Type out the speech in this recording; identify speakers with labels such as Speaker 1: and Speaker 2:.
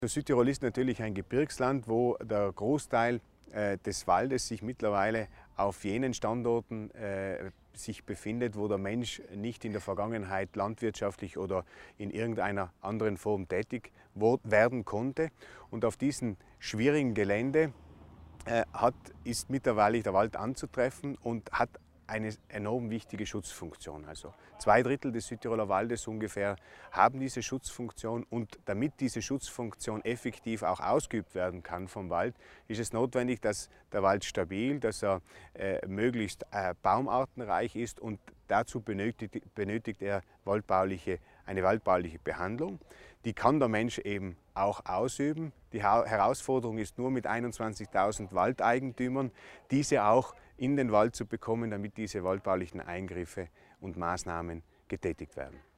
Speaker 1: Südtirol ist natürlich ein Gebirgsland, wo der Großteil des Waldes sich mittlerweile auf jenen Standorten sich befindet, wo der Mensch nicht in der Vergangenheit landwirtschaftlich oder in irgendeiner anderen Form tätig werden konnte. Und auf diesem schwierigen Gelände ist mittlerweile der Wald anzutreffen und hat eine enorm wichtige Schutzfunktion. Also 2/3 des Südtiroler Waldes ungefähr haben diese Schutzfunktion, und damit diese Schutzfunktion effektiv auch ausgeübt werden kann vom Wald, ist es notwendig, dass der Wald stabil, dass er möglichst baumartenreich ist, und dazu benötigt er eine waldbauliche Behandlung. Die kann der Mensch eben auch ausüben. Die Herausforderung ist nur, mit 21.000 Waldeigentümern diese auch in den Wald zu bekommen, damit diese waldbaulichen Eingriffe und Maßnahmen getätigt werden.